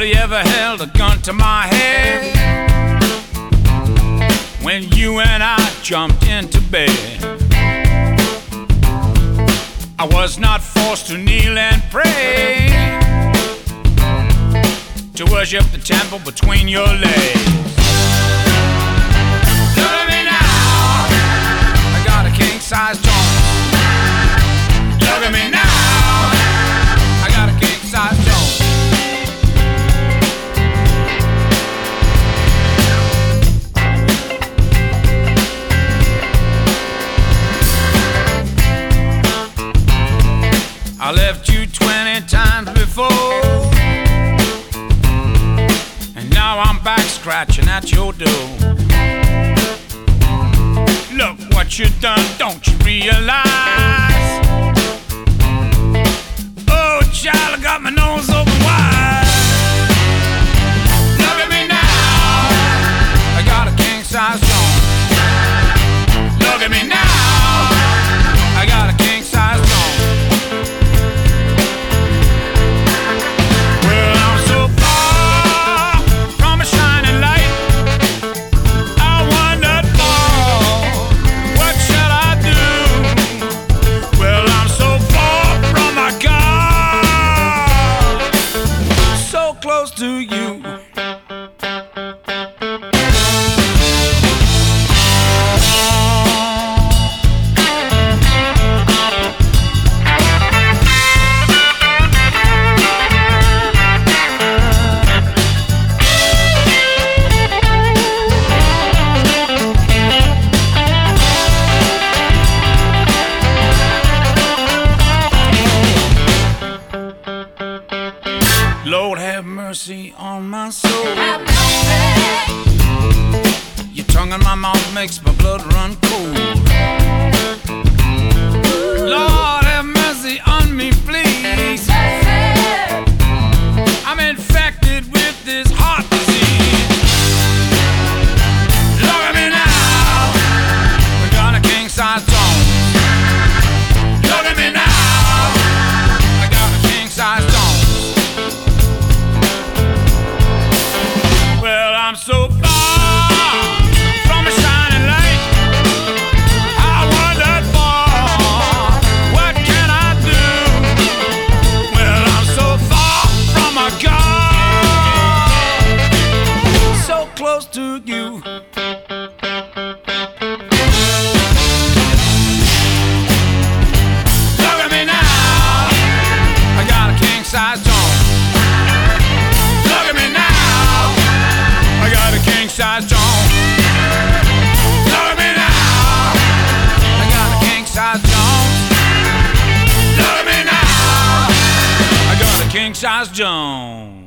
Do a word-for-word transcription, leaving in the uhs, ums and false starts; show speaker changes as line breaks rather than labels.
Nobody ever held a gun to my head when you and I jumped into bed. I was not forced to kneel and pray, to worship the temple between your legs. Look at me now, I got a king-size joint. Look at me now, I got a king-size joint. I left you twenty times before, and now I'm back scratching at your door. Look what you done, don't you realize? Oh child, I got my nose open wide. Look at me now, I got a king-size joint. Look at me now, I got a king-size joint. Close to you. Lord have mercy on my soul.
Have mercy.
Your tongue in my mouth makes my blood run cold. Lord have mercy on me, please. I'm infected with this heart disease. Look at me now, we got a king-size joint. Look at me now, I got a king-size joint. I'm so far from a shining light. I wondered for what can I do? Well, I'm so far from a God, so close to you. Look at me now, I got a king-size joint. Look at me now, I got a king-size joint. Look at me now, I got a king-size joint. Look at me now, I got a king-size joint.